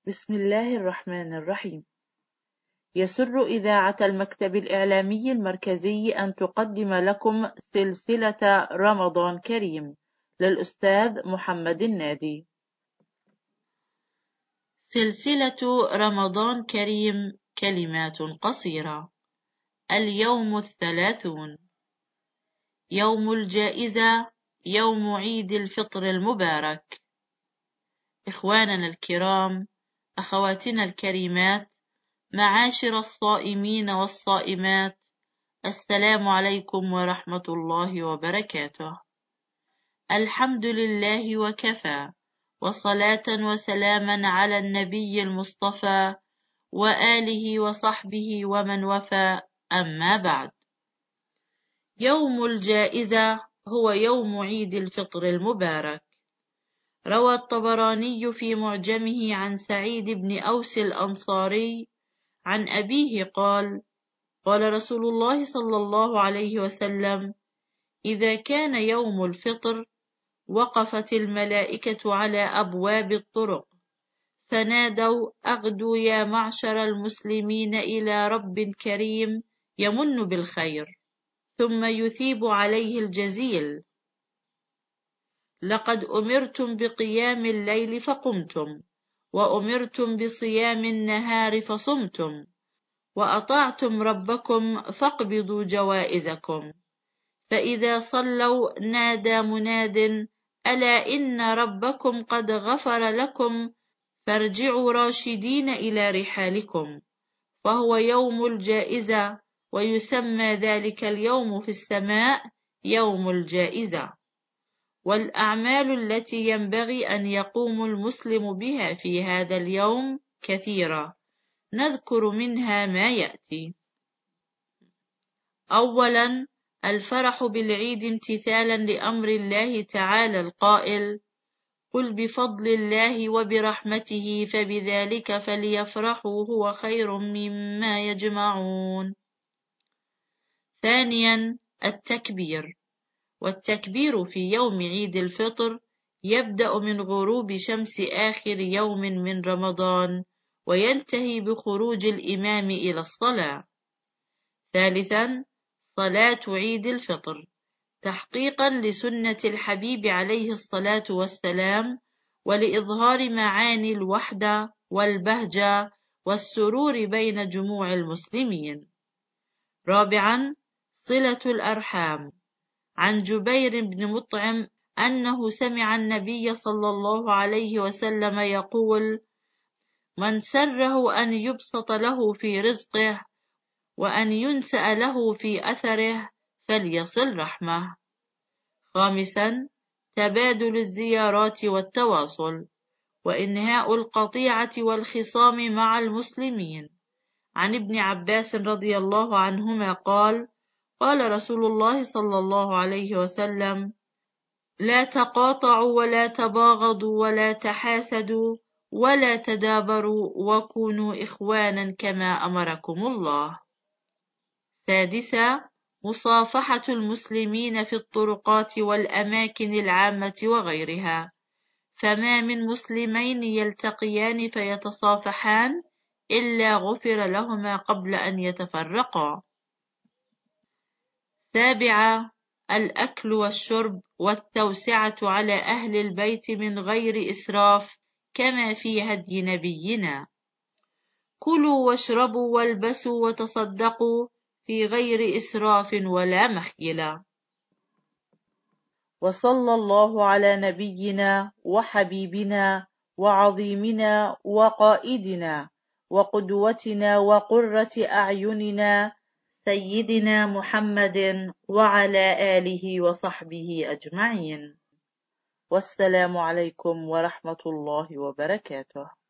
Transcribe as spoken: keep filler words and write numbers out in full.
بسم الله الرحمن الرحيم. يسر إذاعة المكتب الإعلامي المركزي أن تقدم لكم سلسلة رمضان كريم للأستاذ محمد النادي. سلسلة رمضان كريم كلمات قصيرة. اليوم الثلاثون، يوم الجائزة، يوم عيد الفطر المبارك. إخواننا الكرام، أخواتنا الكريمات، معاشر الصائمين والصائمات، السلام عليكم ورحمة الله وبركاته. الحمد لله وكفى، وصلاة وسلاما على النبي المصطفى وآله وصحبه ومن وفى، أما بعد. يوم الجائزة هو يوم عيد الفطر المبارك. روى الطبراني في معجمه عن سعيد بن أوس الأنصاري عن أبيه قال: قال رسول الله صلى الله عليه وسلم: إذا كان يوم الفطر وقفت الملائكة على أبواب الطرق فنادوا: أغدوا يا معشر المسلمين إلى رب كريم يمن بالخير ثم يثيب عليه الجزيل. لقد أمرتم بقيام الليل فقمتم، وأمرتم بصيام النهار فصمتم، وأطعتم ربكم فاقبضوا جوائزكم. فإذا صلوا نادى مناد: ألا إن ربكم قد غفر لكم فارجعوا راشدين إلى رحالكم. فهو يوم الجائزة، ويسمى ذلك اليوم في السماء يوم الجائزة. والأعمال التي ينبغي أن يقوم المسلم بها في هذا اليوم كثيرة، نذكر منها ما يأتي. أولا، الفرح بالعيد امتثالا لأمر الله تعالى القائل: قل بفضل الله وبرحمته فبذلك فليفرحوا هو خير مما يجمعون. ثانيا، التكبير. والتكبير في يوم عيد الفطر يبدأ من غروب شمس آخر يوم من رمضان، وينتهي بخروج الإمام إلى الصلاة. ثالثا، صلاة عيد الفطر تحقيقا لسنة الحبيب عليه الصلاة والسلام، ولإظهار معاني الوحدة والبهجة والسرور بين جموع المسلمين. رابعا، صلة الأرحام. عن جبير بن مطعم أنه سمع النبي صلى الله عليه وسلم يقول: من سره أن يبسط له في رزقه وأن ينسأ له في أثره فليصل رحمه. خامسا، تبادل الزيارات والتواصل، وإنهاء القطيعة والخصام مع المسلمين. عن ابن عباس رضي الله عنهما قال: قال رسول الله صلى الله عليه وسلم: لا تقاطعوا ولا تباغضوا ولا تحاسدوا ولا تدابروا وكونوا إخوانا كما أمركم الله. سادسا، مصافحة المسلمين في الطرقات والأماكن العامة وغيرها، فما من مسلمين يلتقيان فيتصافحان إلا غفر لهما قبل أن يتفرقا. سابعا، الأكل والشرب والتوسعة على أهل البيت من غير إسراف، كما في هدي نبينا: كلوا واشربوا والبسوا وتصدقوا في غير إسراف ولا مخيلة. وصلى الله على نبينا وحبيبنا وعظيمنا وقائدنا وقدوتنا وقرة أعيننا سيدنا محمد وعلى آله وصحبه أجمعين. والسلام عليكم ورحمة الله وبركاته.